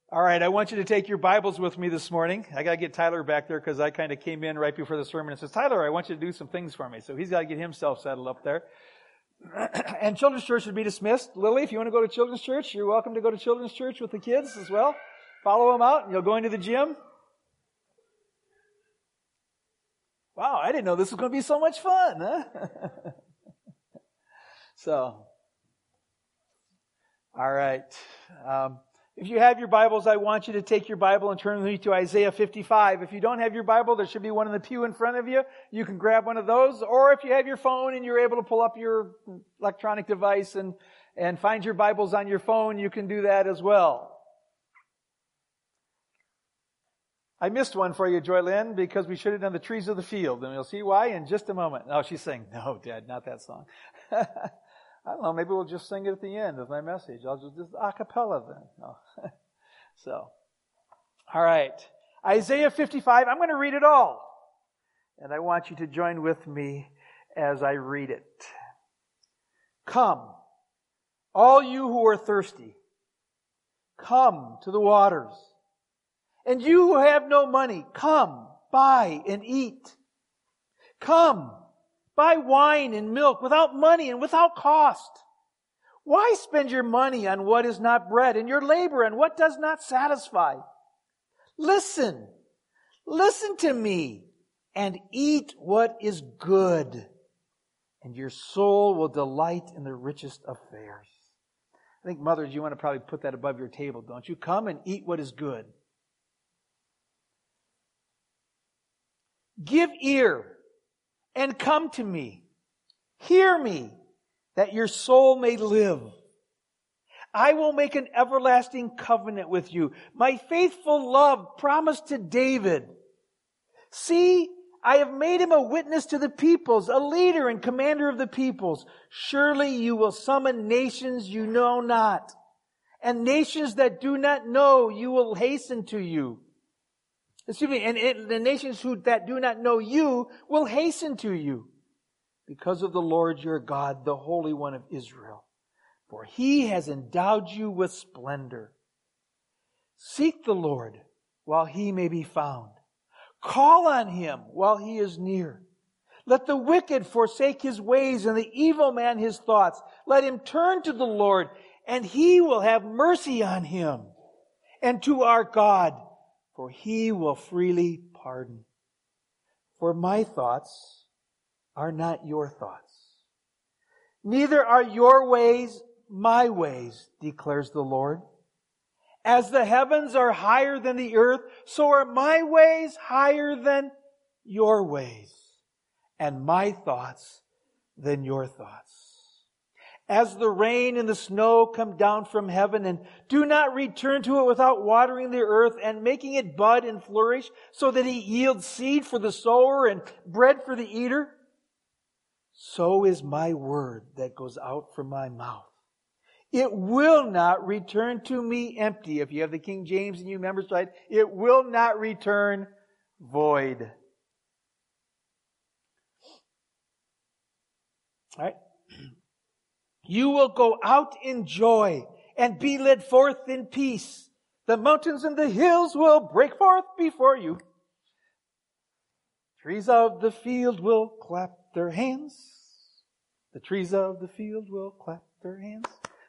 All right, I want you to take your Bibles with me this morning. I got to get Tyler back there because I kind of came in right before the sermon and says, Tyler, I want you to do some things for me. So he's got to get himself settled up there. And Children's Church should be dismissed. Lily, if you want to go to Children's Church, you're welcome to go to Children's Church with the kids as well. Follow them out and you'll go into the gym. Wow, I didn't know this was going to be so much fun, huh? So, all right. If you have your Bibles, I want you to take your Bible and turn with me to Isaiah 55. If you don't have your Bible, there should be one in the pew in front of you. You can grab one of those. Or if you have your phone and you're able to pull up your electronic device and find your Bibles on your phone, you can do that as well. I missed one for you, Joy Lynn, because we should have done the trees of the field. And you'll see why in just a moment. Oh, she's saying, no, Dad, not that song. I don't know, maybe we'll just sing it at the end of my message. I'll just a cappella then. No. So, all right. Isaiah 55, I'm going to read it all. And I want you to join with me as I read it. Come, all you who are thirsty, come to the waters. And you who have no money, come, buy and eat. Come, buy wine and milk without money and without cost. Why spend your money on what is not bread and your labor on what does not satisfy? Listen to me and eat what is good, and your soul will delight in the richest of fares. I think, mothers, you want to probably put that above your table, don't you? Come and eat what is good. Give ear and come to me. Hear me, that your soul may live. I will make an everlasting covenant with you, my faithful love promised to David. See, I have made him a witness to the peoples, a leader and commander of the peoples. Surely you will summon nations you know not, and nations that do not know you will hasten to you. Excuse me, and the nations that do not know you will hasten to you because of the Lord your God, the Holy One of Israel. For He has endowed you with splendor. Seek the Lord while He may be found. Call on Him while He is near. Let the wicked forsake his ways and the evil man his thoughts. Let him turn to the Lord, and He will have mercy on him, and to our God, for He will freely pardon. For my thoughts are not your thoughts. Neither are your ways my ways, declares the Lord. As the heavens are higher than the earth, so are my ways higher than your ways, and my thoughts than your thoughts. As the rain and the snow come down from heaven and do not return to it without watering the earth and making it bud and flourish so that it yields seed for the sower and bread for the eater, so is my word that goes out from my mouth. It will not return to me empty. If you have the King James and you members right, it will not return void. All right. You will go out in joy and be led forth in peace. The mountains and the hills will break forth before you. Trees of the field will clap their hands. The trees of the field will clap their hands.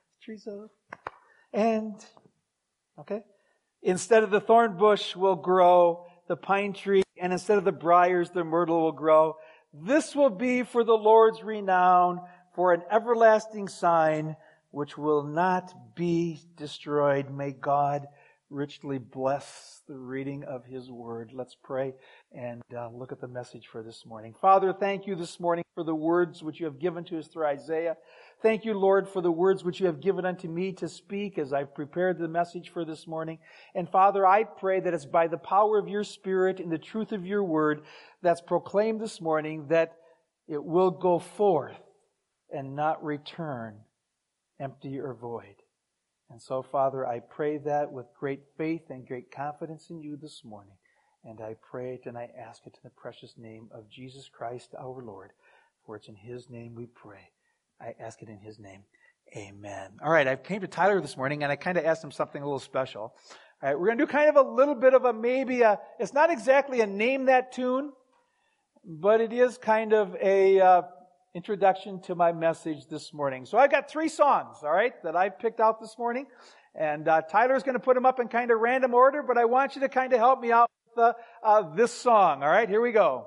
Okay. Instead of the thorn bush will grow the pine tree, and instead of the briars, the myrtle will grow. This will be for the Lord's renown, for an everlasting sign which will not be destroyed. May God richly bless the reading of His Word. Let's pray and look at the message for this morning. Father, thank you this morning for the words which you have given to us through Isaiah. Thank you, Lord, for the words which you have given unto me to speak as I've prepared the message for this morning. And Father, I pray that it's by the power of your Spirit and the truth of your Word that's proclaimed this morning that it will go forth and not return empty or void. And so, Father, I pray that with great faith and great confidence in you this morning. And I pray it and I ask it in the precious name of Jesus Christ our Lord. For it's in His name we pray. I ask it in His name. Amen. All right, I came to Tyler this morning and I kind of asked him something a little special. All right, we're going to do kind of a little bit of it's not exactly a name that tune, but it is kind of a introduction to my message this morning. So I've got 3 songs, all right, that I picked out this morning. And Tyler's going to put them up in kind of random order, but I want you to kind of help me out with this song. All right, here we go.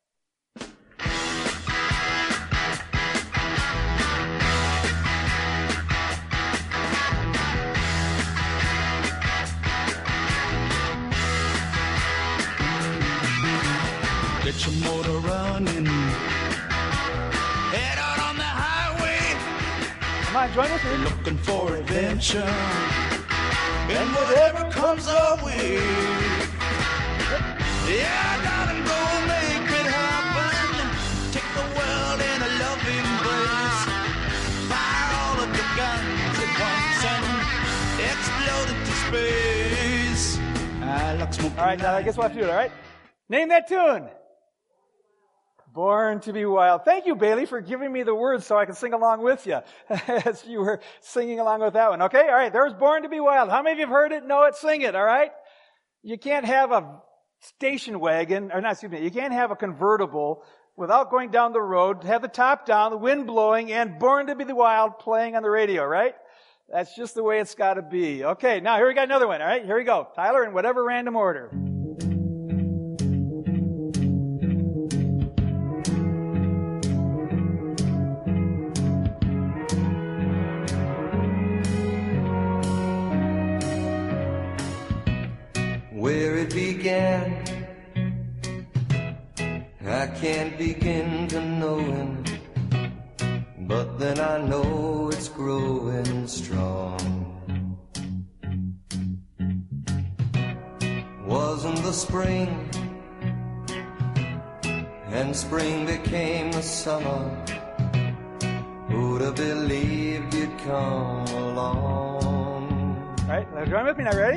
Get your motor running. Head out on the highway. Come on, join us. We're looking for adventure. And whatever comes our way. Yeah, darling, go make it happen. Take the world in a loving embrace. Fire all of the guns at once and explode into space. I like smoking. All right, now I guess we'll have to do it, all right? Name that tune. Born to be Wild. Thank you, Bailey, for giving me the words so I can sing along with you as you were singing along with that one. Okay, all right, there's Born to be Wild. How many of you have heard it, know it, sing it, all right? You can't have a station wagon, you can't have a convertible without going down the road, have the top down, the wind blowing, and Born to be the Wild playing on the radio, right? That's just the way it's got to be. Okay, now here we got another one, all right? Here we go. Tyler, in whatever random order. Where it began, I can't begin to know him, but then I know it's growing strong. Wasn't the spring, and spring became the summer. Who'd have believed you'd come along? All right, now join with me now, ready?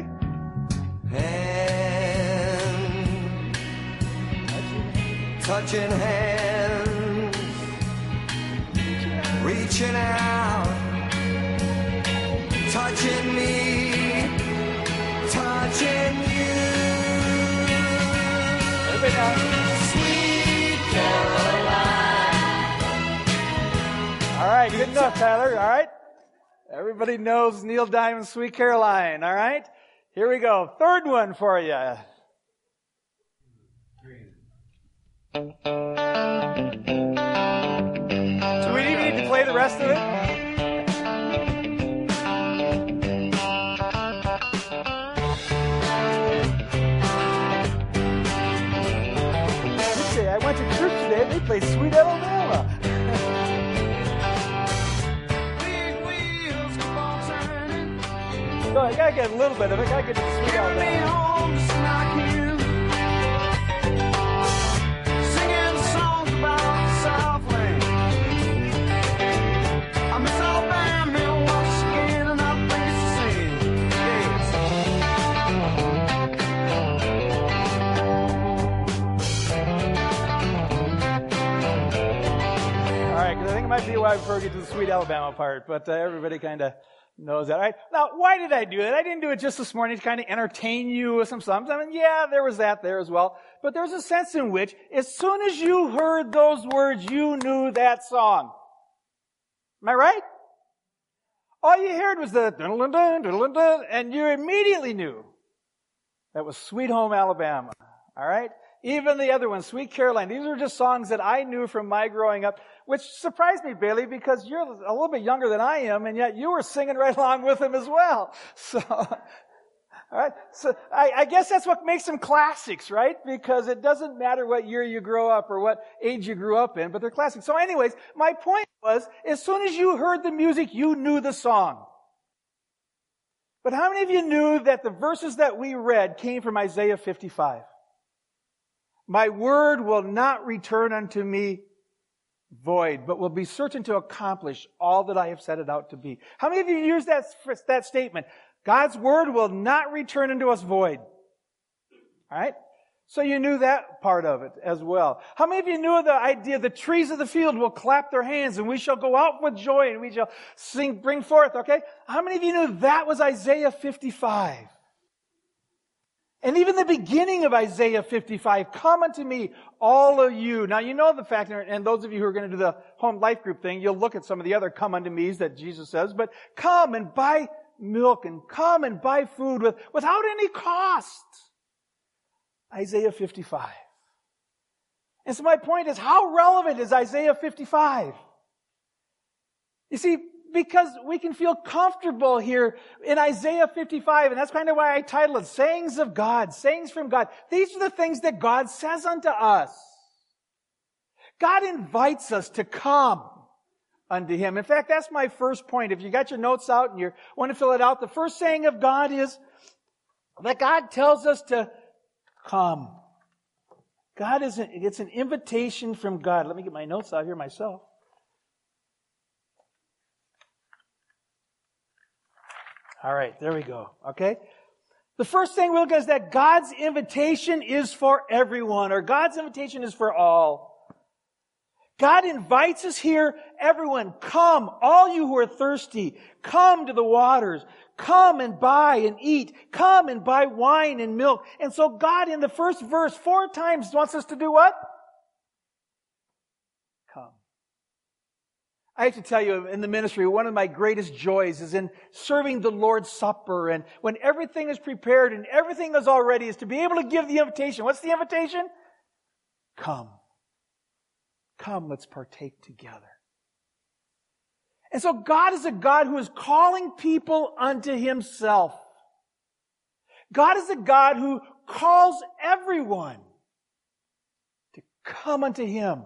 Hand, touching hands, reaching out, touching me, touching you. Sweet Caroline. All right, good enough, Tyler. All right. Everybody knows Neil Diamond's Sweet Caroline. All right. Here we go. Third one for you. Do we even need to play the rest of it? Let's see, I went to church today and they played Sweet Alabama. So I gotta get a little bit of it. I gotta get to the Sweet Alabama. Singing songs about Southland. I miss Alabama once again, and I think it's the same. All right, because I think it might be a while before we get to the Sweet Alabama part, but everybody kind of knows that. All right. Now, why did I do that? I didn't do it just this morning to kind of entertain you with some songs. I mean, yeah, there was that there as well. But there's a sense in which, as soon as you heard those words, you knew that song. Am I right? All you heard was the dun-dun-dun, dun-dun-dun, and you immediately knew that was Sweet Home Alabama. All right? Even the other one, Sweet Caroline. These were just songs that I knew from my growing up, which surprised me, Bailey, because you're a little bit younger than I am, and yet you were singing right along with them as well. So, all right. So I guess that's what makes them classics, right? Because it doesn't matter what year you grow up or what age you grew up in, but they're classics. So anyways, my point was, as soon as you heard the music, you knew the song. But how many of you knew that the verses that we read came from Isaiah 55? My word will not return unto me void, but will be certain to accomplish all that I have set it out to be. How many of you used that statement? God's word will not return unto us void. All right? So you knew that part of it as well. How many of you knew the idea the trees of the field will clap their hands and we shall go out with joy and we shall sing, bring forth, okay? How many of you knew that was Isaiah 55? And even the beginning of Isaiah 55, come unto me, all of you. Now, you know the fact, and those of you who are going to do the home life group thing, you'll look at some of the other come unto me's that Jesus says, but come and buy milk and come and buy food without any cost. Isaiah 55. And so my point is, how relevant is Isaiah 55? You see, because we can feel comfortable here in Isaiah 55, and that's kind of why I titled it, Sayings of God, Sayings from God. These are the things that God says unto us. God invites us to come unto Him. In fact, that's my first point. If you got your notes out and you want to fill it out, the first saying of God is that God tells us to come. It's an invitation from God. Let me get my notes out here myself. All right, there we go. Okay? The first thing we look at is that God's invitation is for everyone, or God's invitation is for all. God invites us here, everyone, come, all you who are thirsty, come to the waters, come and buy and eat, come and buy wine and milk. And so God in the first verse 4 times wants us to do what? Come. I have to tell you, in the ministry, one of my greatest joys is in serving the Lord's Supper. And when everything is prepared and everything is all ready, is to be able to give the invitation. What's the invitation? Come. Come, let's partake together. And so God is a God who is calling people unto Himself. God is a God who calls everyone to come unto Him.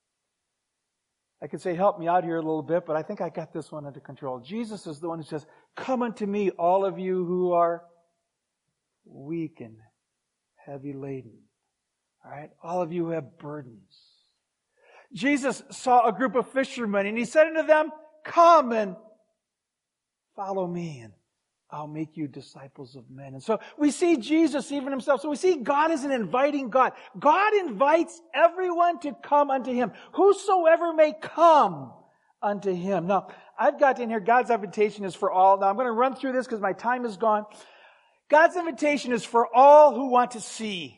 I could say, help me out here a little bit, but I think I got this one under control. Jesus is the one who says, come unto me, all of you who are weak and heavy laden. All right? All of you who have burdens. Jesus saw a group of fishermen and He said unto them, come and follow me and I'll make you disciples of men. And so we see Jesus even Himself. So we see God as an inviting God. God invites everyone to come unto Him. Whosoever may come unto Him. Now, I've got in here, God's invitation is for all. Now, I'm going to run through this because my time is gone. God's invitation is for all who want to see.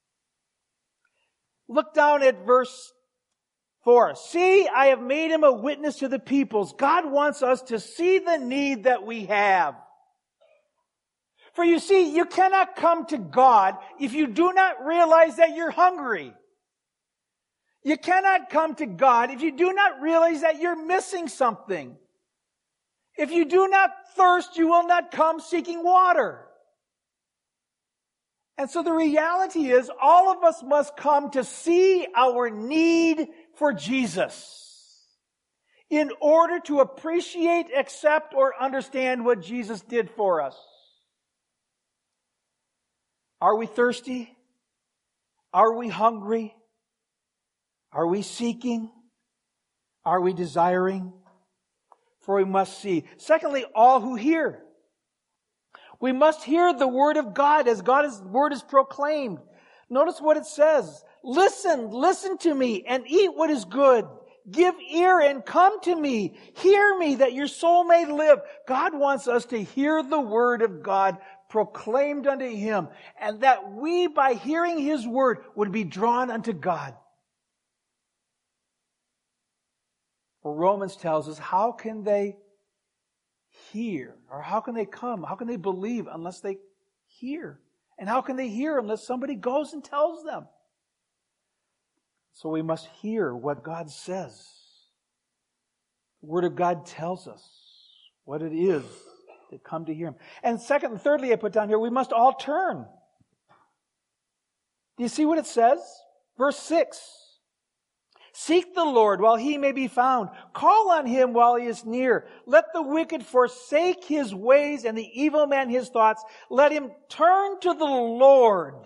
Look down at verse 4. See, I have made Him a witness to the peoples. God wants us to see the need that we have. For you see, you cannot come to God if you do not realize that you're hungry. You cannot come to God if you do not realize that you're missing something. If you do not thirst, you will not come seeking water. And so the reality is, all of us must come to see our need for Jesus in order to appreciate, accept, or understand what Jesus did for us. Are we thirsty? Are we hungry? Are we seeking? Are we desiring? For we must see. Secondly, all who hear. We must hear the Word of God as God's Word is proclaimed. Notice what it says. Listen to me and eat what is good. Give ear and come to me. Hear me that your soul may live. God wants us to hear the Word of God proclaimed unto Him, and that we, by hearing His Word, would be drawn unto God. Well, Romans tells us, how can they hear? Or how can they come? How can they believe unless they hear? And how can they hear unless somebody goes and tells them? So we must hear what God says. The Word of God tells us what it is to come to hear Him. And second and thirdly, I put down here, we must all turn. Do you see what it says? Verse 6. Seek the Lord while He may be found. Call on Him while He is near. Let the wicked forsake his ways and the evil man his thoughts. Let him turn to the Lord,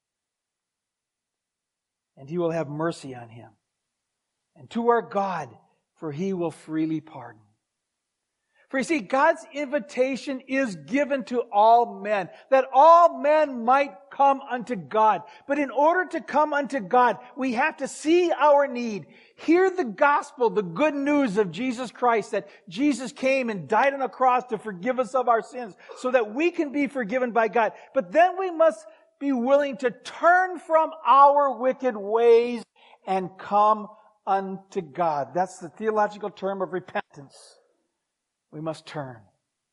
and He will have mercy on him. And to our God, for He will freely pardon. For you see, God's invitation is given to all men, that all men might come unto God. But in order to come unto God, we have to see our need, hear the gospel, the good news of Jesus Christ, that Jesus came and died on a cross to forgive us of our sins, so that we can be forgiven by God. But then we must be willing to turn from our wicked ways and come unto God. That's the theological term of repentance. We must turn.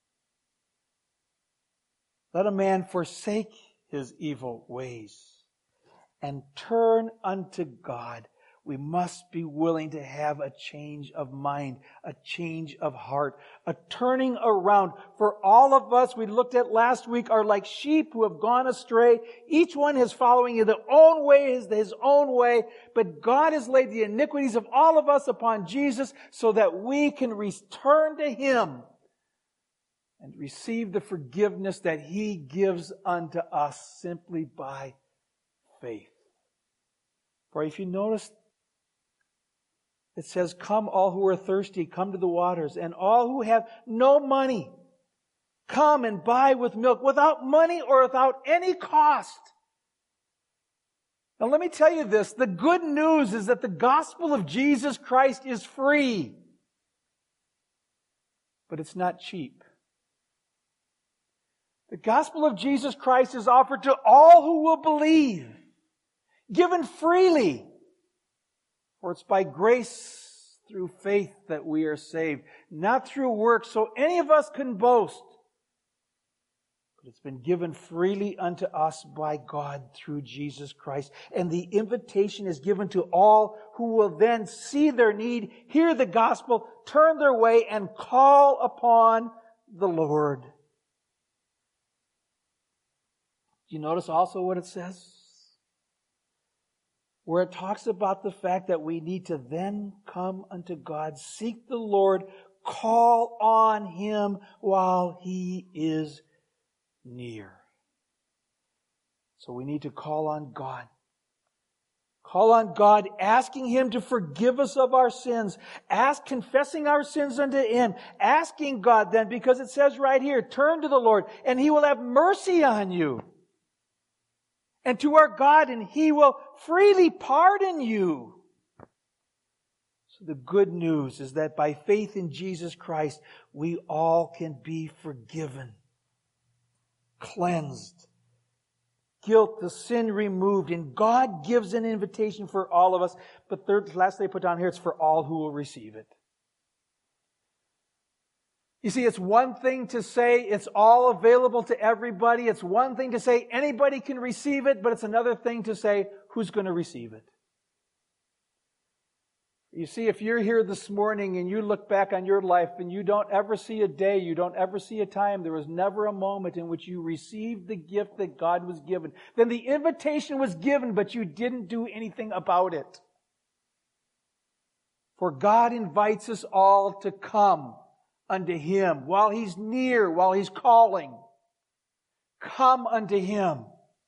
Let a man forsake his evil ways and turn unto God. We must be willing to have a change of mind, a change of heart, a turning around. For all of us, we looked at last week, are like sheep who have gone astray. Each one is following his own way, his own way. But God has laid the iniquities of all of us upon Jesus so that we can return to Him and receive the forgiveness that He gives unto us simply by faith. For if you notice, it says, come all who are thirsty, come to the waters, and all who have no money, come and buy with milk, without money or without any cost. Now let me tell you this, the good news is that the gospel of Jesus Christ is free, but it's not cheap. The gospel of Jesus Christ is offered to all who will believe, given freely. For it's by grace through faith that we are saved, not through works, so any of us can boast. But it's been given freely unto us by God through Jesus Christ. And the invitation is given to all who will then see their need, hear the gospel, turn their way, and call upon the Lord. Do you notice also what it says? Where it talks about the fact that we need to then come unto God, seek the Lord, call on Him while He is near. So we need to call on God. Call on God, asking Him to forgive us of our sins. Confessing our sins unto Him. Asking God then, because it says right here, turn to the Lord and He will have mercy on you. And to our God, and He will freely pardon you. So the good news is that by faith in Jesus Christ, we all can be forgiven, cleansed, guilt, the sin removed, and God gives an invitation for all of us. But lastly, I put down here, it's for all who will receive it. You see, it's one thing to say it's all available to everybody. It's one thing to say anybody can receive it, but it's another thing to say who's going to receive it. You see, if you're here this morning and you look back on your life and you don't ever see a day, you don't ever see a time, there was never a moment in which you received the gift that God was given, then the invitation was given, but you didn't do anything about it. For God invites us all to come unto Him while He's near, while He's calling. Come unto Him.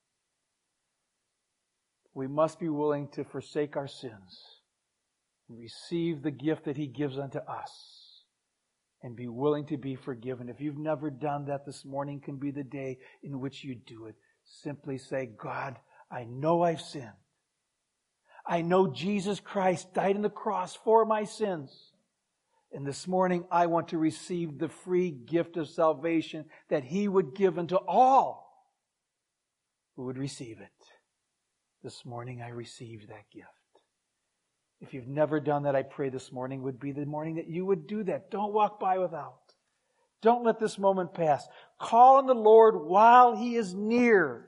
We must be willing to forsake our sins and receive the gift that He gives unto us and be willing to be forgiven. If you've never done that, this morning can be the day in which you do it. Simply say, God, I know I've sinned. I know Jesus Christ died on the cross for my sins. And this morning, I want to receive the free gift of salvation that He would give unto all who would receive it. This morning, I received that gift. If you've never done that, I pray this morning would be the morning that you would do that. Don't walk by without. Don't let this moment pass. Call on the Lord while He is near.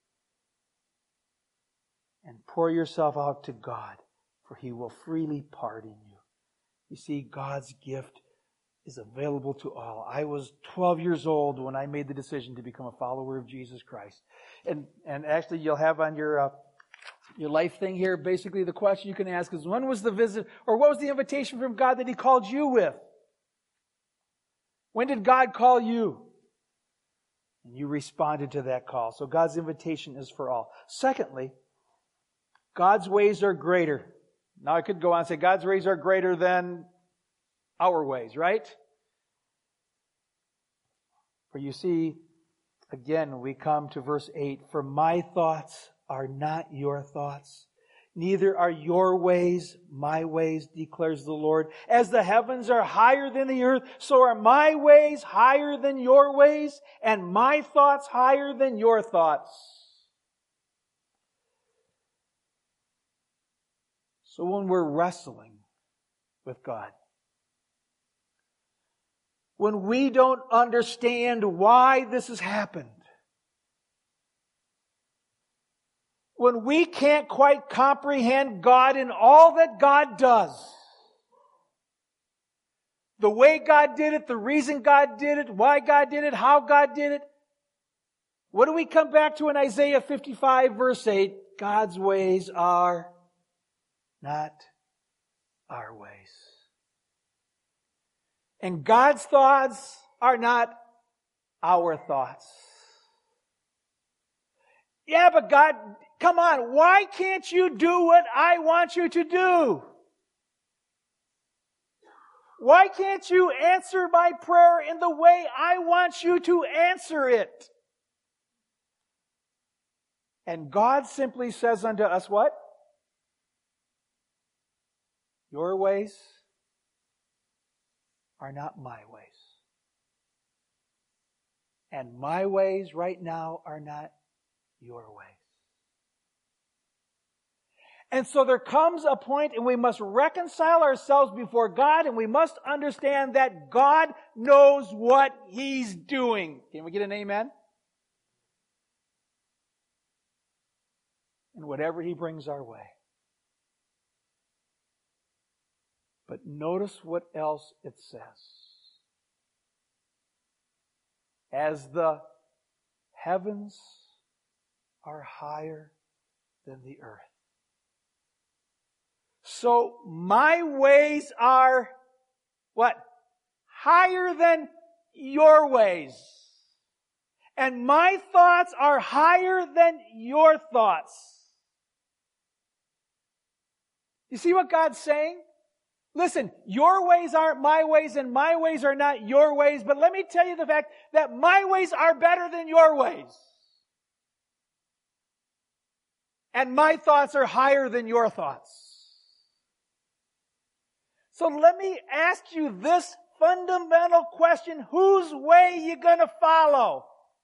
And pour yourself out to God, for He will freely pardon you. You see, God's gift is available to all. I was 12 years old when I made the decision to become a follower of Jesus Christ. And actually, you'll have on your life thing here, basically the question you can ask is, when was the visit, or what was the invitation from God that He called you with? When did God call you? And you responded to that call. So God's invitation is for all. Secondly, God's ways are greater. Now I could go on and say God's ways are greater than our ways, right? For you see, again, we come to verse 8. For my thoughts are not your thoughts, neither are your ways my ways, declares the Lord. As the heavens are higher than the earth, so are my ways higher than your ways, and my thoughts higher than your thoughts. So when we're wrestling with God, when we don't understand why this has happened, when we can't quite comprehend God and all that God does, the way God did it, the reason God did it, why God did it, how God did it, what do we come back to in Isaiah 55 verse 8? God's ways are not our ways. And God's thoughts are not our thoughts. Yeah, but God, come on, why can't you do what I want you to do? Why can't you answer my prayer in the way I want you to answer it? And God simply says unto us what? Your ways are not my ways. And my ways right now are not your ways. And so there comes a point and we must reconcile ourselves before God, and we must understand that God knows what He's doing. Can we get an amen? And whatever He brings our way. But notice what else it says. As the heavens are higher than the earth, so my ways are what? Higher than your ways. And my thoughts are higher than your thoughts. You see what God's saying? Listen, your ways aren't my ways and my ways are not your ways, but let me tell you the fact that my ways are better than your ways. And my thoughts are higher than your thoughts. So let me ask you this fundamental question. Whose way are you going to follow?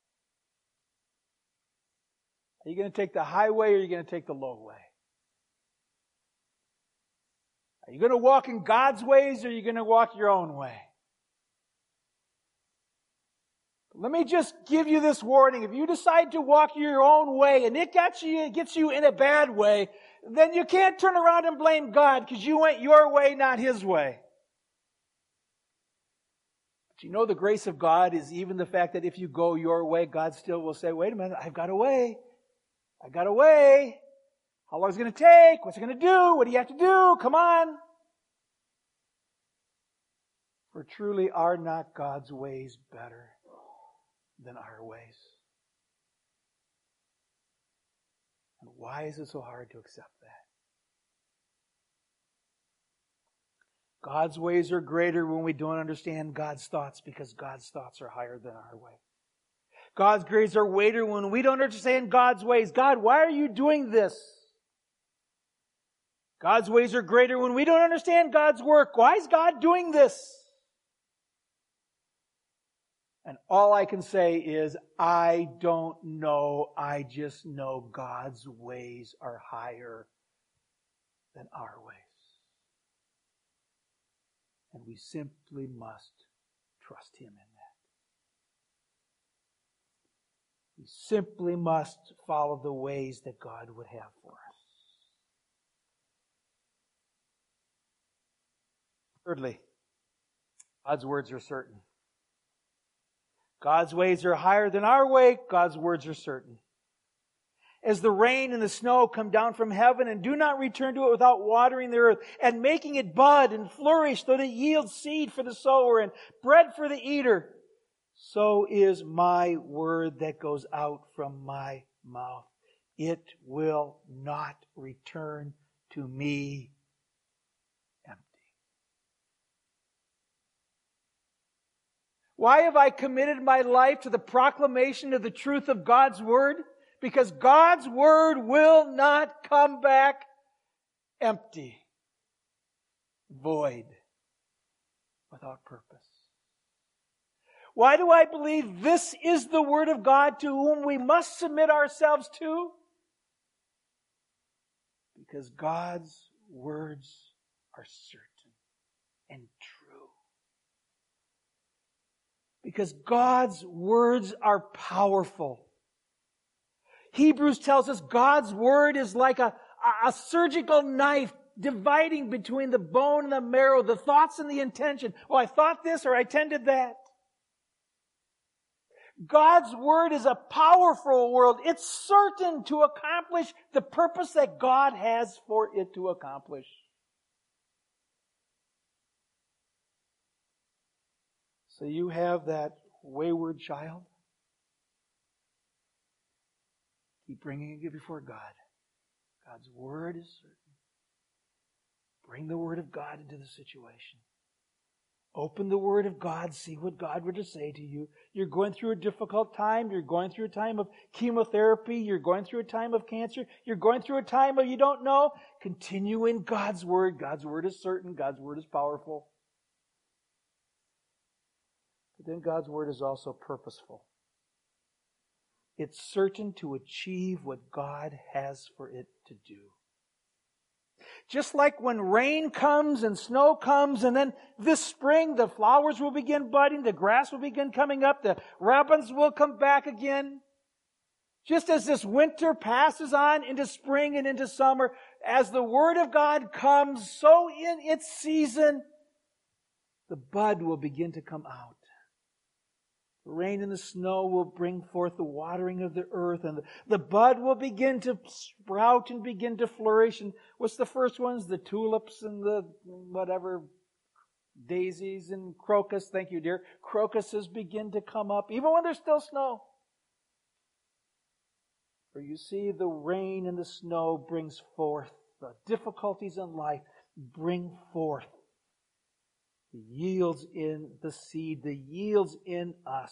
Are you going to take the highway or are you going to take the low way? Are you going to walk in God's ways or are you going to walk your own way? Let me just give you this warning. If you decide to walk your own way and it gets you in a bad way, then you can't turn around and blame God because you went your way, not His way. But you know the grace of God is even the fact that if you go your way, God still will say, wait a minute, I've got a way. I've got a way. How long is it going to take? What's it going to do? What do you have to do? Come on. For truly are not God's ways better than our ways? And why is it so hard to accept that? God's ways are greater when we don't understand God's thoughts, because God's thoughts are higher than our way. God's ways are greater when we don't understand God's ways. God, why are you doing this? God's ways are greater when we don't understand God's work. Why is God doing this? And all I can say is, I don't know. I just know God's ways are higher than our ways. And we simply must trust Him in that. We simply must follow the ways that God would have for us. Thirdly, God's words are certain. God's ways are higher than our way. God's words are certain. As the rain and the snow come down from heaven and do not return to it without watering the earth and making it bud and flourish so that it yields seed for the sower and bread for the eater, so is my word that goes out from my mouth. It will not return to me empty. Why have I committed my life to the proclamation of the truth of God's word? Because God's word will not come back empty, void, without purpose. Why do I believe this is the word of God to whom we must submit ourselves to? Because God's words are certain and true. Because God's words are powerful. Hebrews tells us God's word is like a surgical knife dividing between the bone and the marrow, the thoughts and the intention. Oh, I thought this or I intended that. God's word is a powerful word. It's certain to accomplish the purpose that God has for it to accomplish. So you have that wayward child. Keep bringing it before God. God's word is certain. Bring the word of God into the situation. Open the word of God. See what God would say to you. You're going through a difficult time. You're going through a time of chemotherapy. You're going through a time of cancer. You're going through a time of you don't know. Continue in God's word. God's word is certain. God's word is powerful. But then God's word is also purposeful. It's certain to achieve what God has for it to do. Just like when rain comes and snow comes, and then this spring the flowers will begin budding, the grass will begin coming up, the robins will come back again. Just as this winter passes on into spring and into summer, as the Word of God comes, so in its season, the bud will begin to come out. The rain and the snow will bring forth the watering of the earth, and the bud will begin to sprout and begin to flourish. And what's the first ones? The tulips and the whatever, daisies and crocus. Thank you, dear. Crocuses begin to come up, even when there's still snow. For you see, the rain and the snow brings forth the difficulties in life, bring forth the yields in the seed, the yields in us.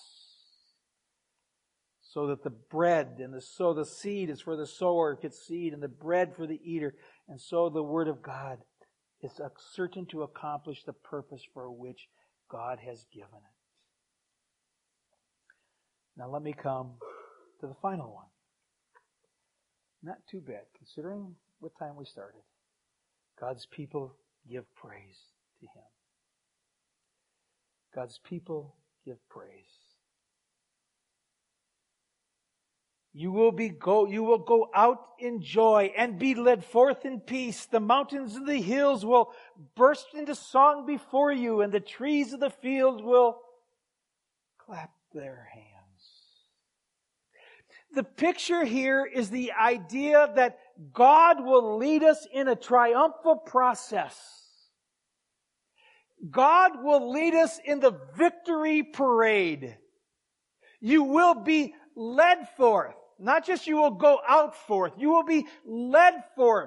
So that the bread and the seed is for the sower, gets seed, and the bread for the eater. And so the Word of God is certain to accomplish the purpose for which God has given it. Now let me come to the final one. Not too bad, considering what time we started. God's people give praise to Him. God's people give praise. You will go out in joy and be led forth in peace. The mountains and the hills will burst into song before you, and the trees of the field will clap their hands. The picture here is the idea that God will lead us in a triumphal process. God will lead us in the victory parade. You will be led forth. Not just you will go out forth. You will be led forth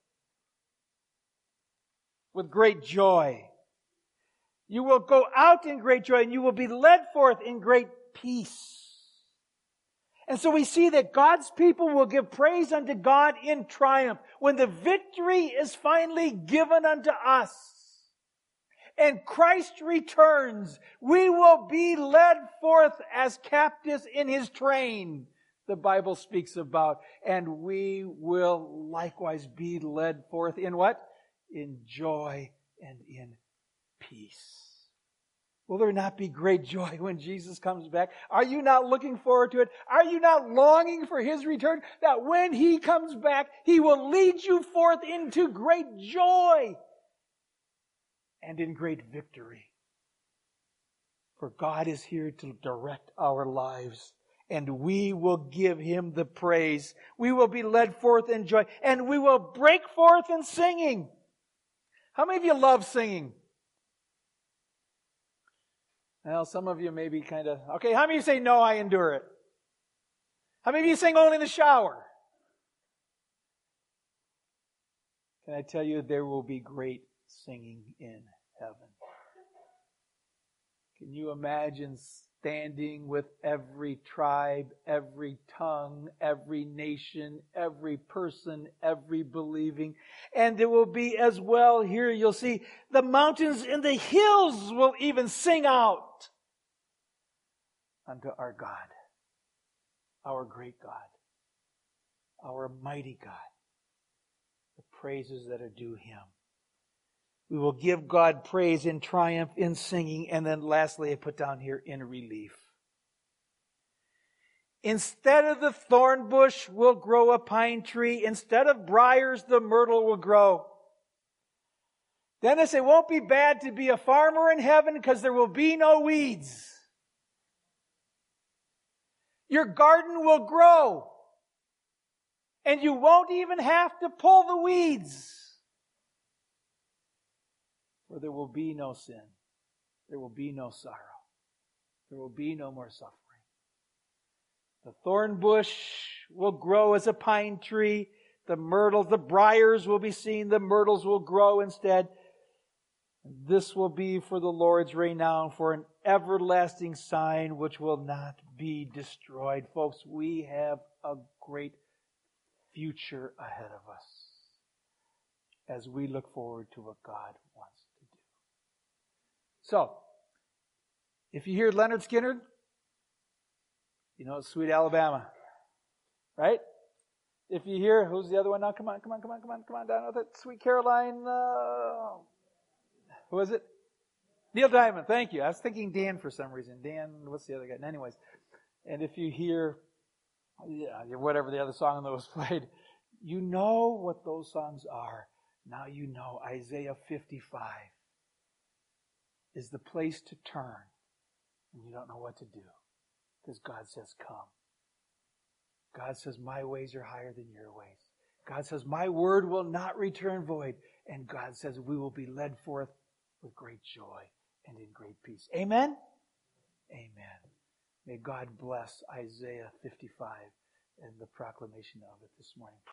with great joy. You will go out in great joy, and you will be led forth in great peace. And so we see that God's people will give praise unto God in triumph when the victory is finally given unto us. And Christ returns, we will be led forth as captives in His train, the Bible speaks about. And we will likewise be led forth in what? In joy and in peace. Will there not be great joy when Jesus comes back? Are you not looking forward to it? Are you not longing for His return? That when He comes back, He will lead you forth into great joy and in great victory. For God is here to direct our lives, and we will give Him the praise. We will be led forth in joy, and we will break forth in singing. How many of you love singing? Well, some of you may be kind of, okay, how many of you say, no, I endure it? How many of you sing only in the shower? Can I tell you, there will be great singing in heaven. Can you imagine standing with every tribe, every tongue, every nation, every person, every believing? And there will be as well here, you'll see the mountains and the hills will even sing out unto our God, our great God, our mighty God. The praises that are due Him. We will give God praise in triumph, in singing, and then lastly, I put down here, in relief. Instead of the thorn bush will grow a pine tree. Instead of briars, the myrtle will grow. Dennis, it won't be bad to be a farmer in heaven because there will be no weeds. Your garden will grow. And you won't even have to pull the weeds. For there will be no sin. There will be no sorrow. There will be no more suffering. The thorn bush will grow as a pine tree. The myrtles, the briars will be seen. The myrtles will grow instead. This will be for the Lord's renown, for an everlasting sign which will not be destroyed. Folks, we have a great future ahead of us as we look forward to what God wants to do. So, if you hear Leonard Skinner, you know it's Sweet Alabama, right? If you hear, who's the other one now? Come on down with it. Sweet Caroline, who is it? Neil Diamond, thank you. I was thinking Dan for some reason. Dan, what's the other guy? Anyways, and if you hear, whatever the other song that was played, you know what those songs are. Now you know Isaiah 55 is the place to turn when you don't know what to do. Because God says, come. God says, my ways are higher than your ways. God says, my word will not return void. And God says, we will be led forth with great joy and in great peace. Amen? Amen. May God bless Isaiah 55 and the proclamation of it this morning.